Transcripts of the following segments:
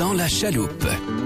Dans la chaloupe.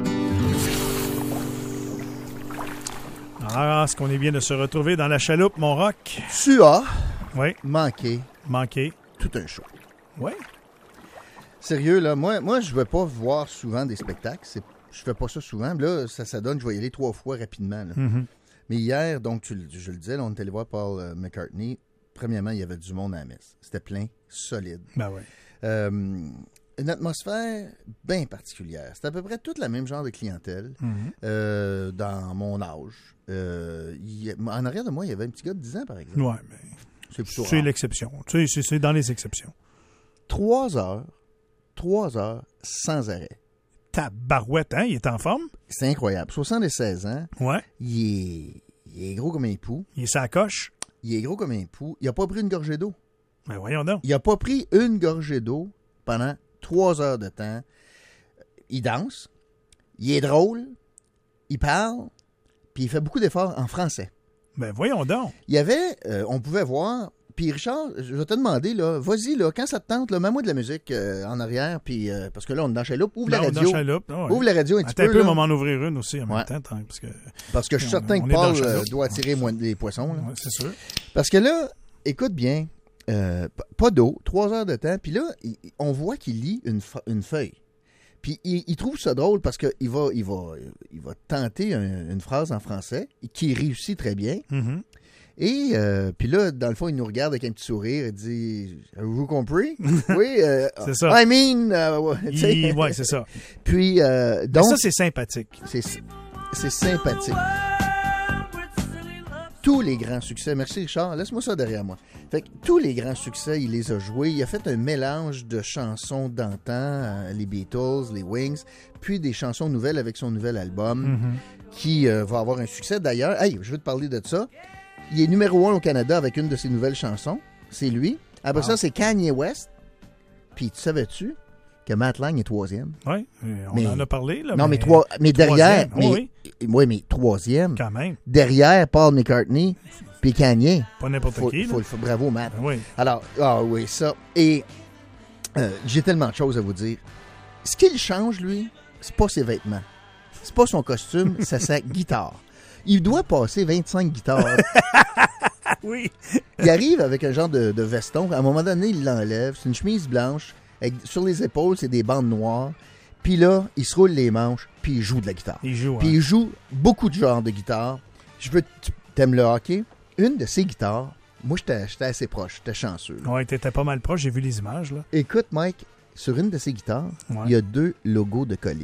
Ah, est-ce qu'on est bien de se retrouver dans la chaloupe, mon rock? Tu as manqué tout un show. Oui. Sérieux, là, moi je ne vais pas voir souvent des spectacles. Je fais pas ça souvent. Là, ça donne, je vais y aller 3 fois rapidement. Là. Mm-hmm. Mais hier, donc, je le disais, là, on est allé voir Paul McCartney. Premièrement, il y avait du monde à la messe. C'était plein, solide. Ben oui. Une atmosphère bien particulière. C'est à peu près tout le même genre de clientèle dans mon âge. En arrière de moi, il y avait un petit gars de 10 ans, par exemple. Oui, mais c'est l'exception. Tu sais, c'est dans les exceptions. 3 heures sans arrêt. Tabarouette, hein? Il est en forme? C'est incroyable. 76 ans. Ouais. Il est gros comme un pou. Il est sa coche. Il est gros comme un pou. Il n'a pas pris une gorgée d'eau. Ben voyons donc. Il n'a pas pris une gorgée d'eau pendant 3 heures de temps. Il danse. Il est drôle. Il parle. Puis il fait beaucoup d'efforts en français. Ben voyons donc. Il y avait, on pouvait voir... Puis Richard, je vais te demander, là, vas-y, là, quand ça te tente, là, mets-moi de la musique en arrière, puis parce que là, on est dans Chaloupe, ouvre la radio. Ouvre la radio un petit peu. Attends un peu, on va m'en ouvrir une aussi en même temps. Parce que je suis certain que Paul doit attirer les poissons. Là. Ouais, c'est sûr. Parce que là, écoute bien, pas d'eau, 3 heures de temps, puis là, on voit qu'il lit une feuille. Puis il trouve ça drôle parce qu'il va tenter une phrase en français qui réussit très bien. Mm-hmm. Et puis là, dans le fond, il nous regarde avec un petit sourire et dit « Avez-vous compris? » Oui. C'est ça. I mean... Oui, c'est ça. Puis, donc... Ça, c'est sympathique. C'est sympathique. Tous les grands succès... Merci, Richard. Laisse-moi ça derrière moi. Fait que tous les grands succès, il les a joués. Il a fait un mélange de chansons d'antan, les Beatles, les Wings, puis des chansons nouvelles avec son nouvel album qui va avoir un succès. D'ailleurs, hey, je veux te parler de ça. Il est numéro 1 au Canada avec une de ses nouvelles chansons. C'est lui. Après ça, c'est Kanye West. Puis, tu savais-tu que Matt Lang est 3e? Oui, on en a parlé. Là, non, mais derrière... Oui, mais 3e. Quand même. Derrière Paul McCartney puis Kanye. Pas n'importe qui. Bravo, Matt. Oui. Alors, oui, ça. Et j'ai tellement de choses à vous dire. Ce qu'il change, lui, c'est pas ses vêtements. C'est pas son costume, c'est sa guitare. Il doit passer 25 guitares. Oui. Il arrive avec un genre de veston. À un moment donné, il l'enlève. C'est une chemise blanche. Sur les épaules, c'est des bandes noires. Puis là, il se roule les manches. Puis il joue de la guitare. Il joue beaucoup de genres de guitare. T'aimes le hockey? Une de ses guitares, moi, j'étais assez proche. J'étais chanceux. Oui, t'étais pas mal proche. J'ai vu les images. Là. Écoute, Mike, sur une de ses guitares, il y a 2 logos de colis.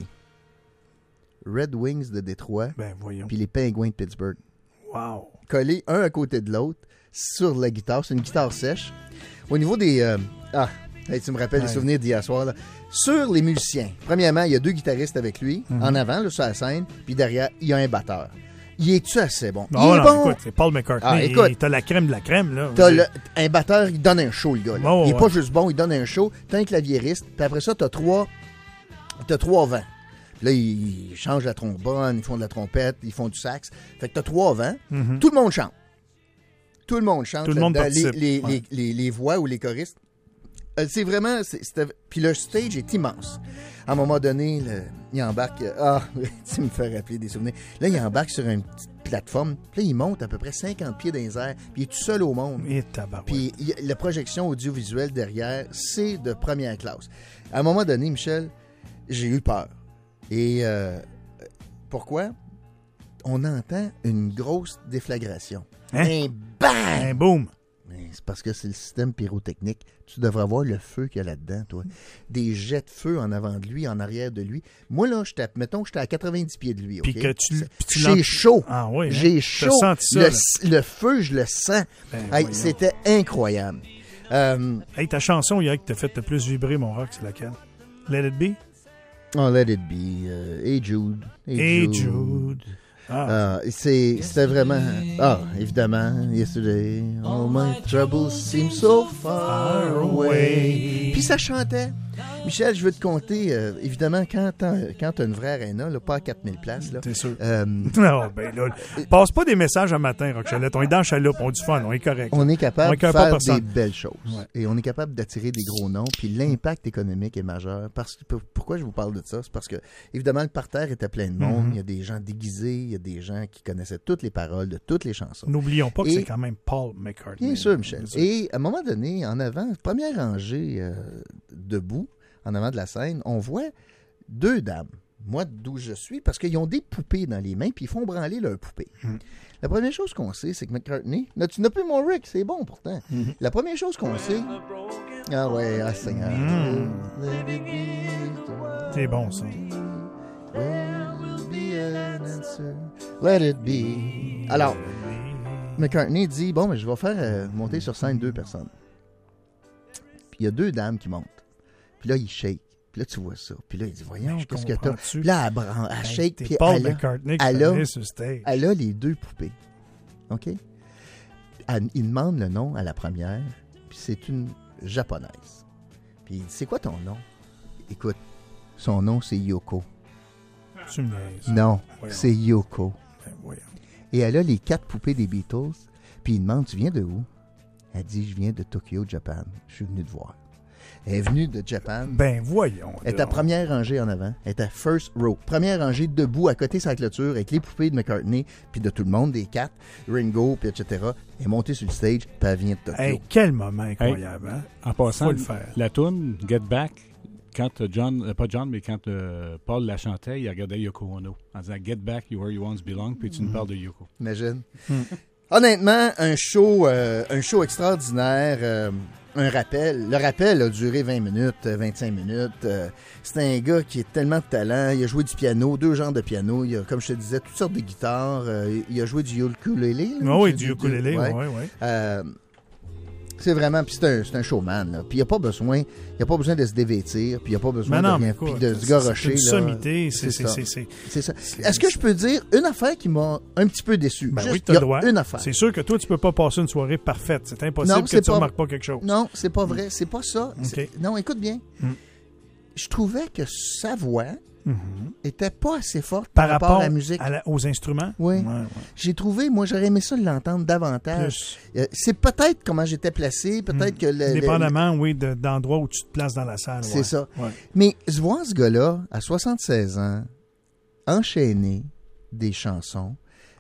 Red Wings de Détroit, puis les Penguins de Pittsburgh. Wow! Collés un à côté de l'autre sur la guitare. C'est une guitare sèche. Au niveau des... tu me rappelles les souvenirs d'hier soir. Là. Sur les musiciens, premièrement, il y a 2 guitaristes avec lui, en avant, là, sur la scène, puis derrière, il y a un batteur. Il est-tu assez bon? Il est bon. Écoute, c'est Paul McCartney. T'as la crème de la crème. Là. Un batteur, il donne un show, le gars. Là. Il n'est pas juste bon, il donne un show. T'as un claviériste, puis après ça, t'as 3 vents. Là, ils changent la trombone, ils font de la trompette, ils font du sax. Fait que t'as 3 vents. Mm-hmm. Tout le monde chante. Tout le monde chante. Tout le monde participe. Les voix ou les choristes. C'est vraiment... Puis le stage est immense. À un moment donné, il embarque... tu me fais rappeler des souvenirs. Là, il embarque sur une petite plateforme. Puis là, il monte à peu près 50 pieds dans les airs. Puis il est tout seul au monde. Puis la projection audiovisuelle derrière, c'est de première classe. À un moment donné, Michel, j'ai eu peur. Et pourquoi? On entend une grosse déflagration. Hein? Un bang! Un boom! Mais c'est parce que c'est le système pyrotechnique. Tu devrais voir le feu qu'il y a là-dedans, toi. Des jets de feu en avant de lui, en arrière de lui. Moi, là, j'étais à 90 pieds de lui. Puis okay? que j'ai chaud. Ah oui, j'ai chaud. T'as senti ça, le feu, je le sens. C'était incroyable. Ta chanson hier qui t'a fait le plus vibrer, mon rock, c'est laquelle? Let It Be? Oh, Let It Be. Hey Jude. Hey Jude. C'était vraiment... évidemment, Yesterday, all my troubles seem so far away. Puis ça chantait. Michel, je veux te compter, évidemment, quand t'as une vraie aréna, là, pas à 4000 places. Là, c'est sûr. Non, ben là, passe pas des messages un matin, Rock Chalette. On est dans la chaloupe, on a du fun, on est correct. On est capable de faire personne. des belles choses. Ouais. Et on est capable d'attirer des gros noms. Puis l'impact économique est majeur. Pourquoi je vous parle de ça? C'est parce que, évidemment, le parterre était plein de monde. Il y a des gens déguisés. Il y a des gens qui connaissaient toutes les paroles de toutes les chansons. N'oublions pas que c'est quand même Paul McCartney. Bien sûr, Michel. Et à un moment donné, en avant, première rangée debout, en avant de la scène, on voit deux dames. Moi, d'où je suis, parce qu'ils ont des poupées dans les mains, puis ils font branler leurs poupées. La première chose qu'on sait, c'est que McCartney... Tu n'as plus mon Rick, c'est bon pourtant. La première chose qu'on sait... Ah ouais, ah Seigneur. C'est bon, ça. Let it be. Alors, McCartney dit, bon, mais je vais faire monter sur scène deux personnes. Puis il y a deux dames qui montent. Puis là, il shake. Puis là, tu vois ça. Puis là, il dit, voyons, qu'est-ce que t'as? Puis là, elle shake. Puis Paul McCartney elle a les deux poupées. OK? Il demande le nom à la première. Puis c'est une japonaise. Puis il dit, c'est quoi ton nom? Écoute, son nom, c'est Yoko. Tu me niaises. Non, c'est Yoko. Ben, voyons. Et elle a les 4 poupées des Beatles. Puis il demande, tu viens de où? Elle dit, je viens de Tokyo, Japan. Je suis venu te voir. Elle est venue de Japan. Ben voyons. Elle est à première rangée en avant. Elle est à first row. Première rangée debout à côté de sa clôture avec les poupées de McCartney puis de tout le monde, des 4, Ringo, puis etc. Elle est montée sur le stage puis elle vient de Tokyo. Hey, quel moment incroyable. Hein? En passant, faut le faire. La toune Get Back, quand quand Paul la chantait, il regardait Yoko Ono en disant Get Back where you once belong, puis tu nous parles de Yoko. Imagine. Honnêtement, un show extraordinaire. Un rappel. Le rappel a duré 20 minutes, 25 minutes. C'est un gars qui a tellement de talent. Il a joué du piano, 2 genres de piano. Il a, comme je te disais, toutes sortes de guitares. Il a joué du ukulélé. Oui, du ukulélé, oui. C'est vraiment, puis c'est un showman, là. Puis il n'y a pas besoin de se dévêtir, puis il n'y a pas besoin de rien, puis de se garrocher. C'est une sommité, c'est ça. Est-ce que je peux dire une affaire qui m'a un petit peu déçu? Ben oui, tu as le droit. Une affaire. C'est sûr que toi, tu peux pas passer une soirée parfaite. C'est impossible que tu remarques pas quelque chose. Non, c'est pas vrai. C'est pas ça. Okay. Non, écoute bien. Je trouvais que sa voix était pas assez forte par rapport à la musique. Aux instruments? Oui. J'ai trouvé, moi, j'aurais aimé ça l'entendre davantage. C'est peut-être comment j'étais placé, peut-être que... Dépendamment, d'endroits où tu te places dans la salle. C'est ça. Ouais. Mais voir ce gars-là, à 76 ans, enchaîner des chansons,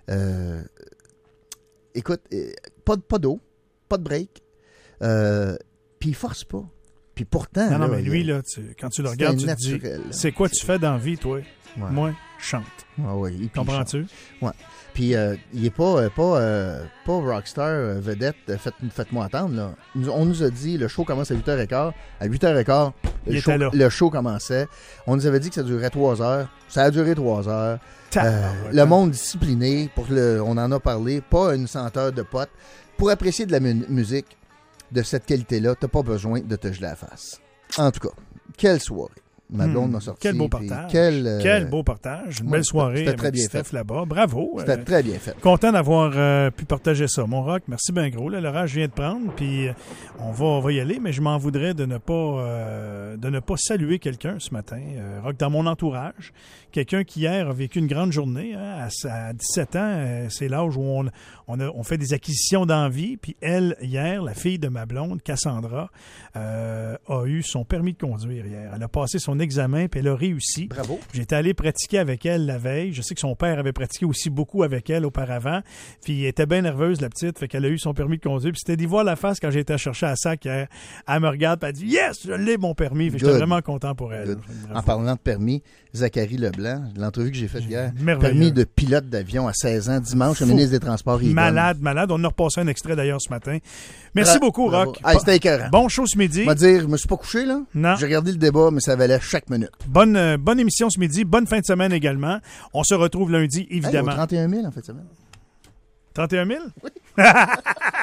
écoute, pas d'eau, pas de break, puis il force pas. Puis pourtant... Non, mais lui, là, quand tu le regardes, tu te dis, c'est quoi tu fais dans la vie, toi? Ouais. Moi, je chante. Oui, comprends-tu? Oui. Puis il n'est pas rockstar, vedette, faites-moi attendre. Là. On nous a dit, le show commence à 8h15. À 8h15, le show commençait. On nous avait dit que ça durerait 3 heures. Ça a duré 3 heures. Le monde discipliné, on en a parlé, pas une senteur de potes. Pour apprécier de la musique de cette qualité-là, t'as pas besoin de te geler la face. En tout cas, quelle soirée. Ma blonde m'a sorti. Quel beau partage. Quel beau partage. Une belle soirée. C'était très bien Steph fait. là-bas. Bravo. C'était très bien fait. Content d'avoir pu partager ça. Mon Rock, merci bien gros. Là, l'orage vient de prendre, puis on va y aller, mais je m'en voudrais de ne pas saluer quelqu'un ce matin. Rock, dans mon entourage. Quelqu'un qui hier a vécu une grande journée. Hein, à 17 ans, c'est l'âge où on fait des acquisitions d'envie. Puis elle, hier, la fille de ma blonde, Cassandra, a eu son permis de conduire hier. Elle a passé son examen, puis elle a réussi. Bravo. J'étais allé pratiquer avec elle la veille. Je sais que son père avait pratiqué aussi beaucoup avec elle auparavant. Puis elle était bien nerveuse, la petite, fait qu'elle a eu son permis de conduire. Puis c'était d'y voir la face quand j'ai été chercher à sac hier. Elle me regarde, puis elle dit « Yes, je l'ai, mon permis! » J'étais vraiment content pour elle. En parlant de permis, Zachary Leblanc, l'entrevue que j'ai faite hier, merveilleux. Permis de pilote d'avion à 16 ans, dimanche, au ministre des Transports. Malade. On a repassé un extrait d'ailleurs ce matin. Merci beaucoup, Rock. C'était écœurant. Bon show ce midi. Je vais dire, je me suis pas couché, là. Non. J'ai regardé le débat, mais ça valait chaque minute. Bonne émission ce midi. Bonne fin de semaine également. On se retrouve lundi, évidemment. 31 000 en fin de semaine. 31 000? Oui.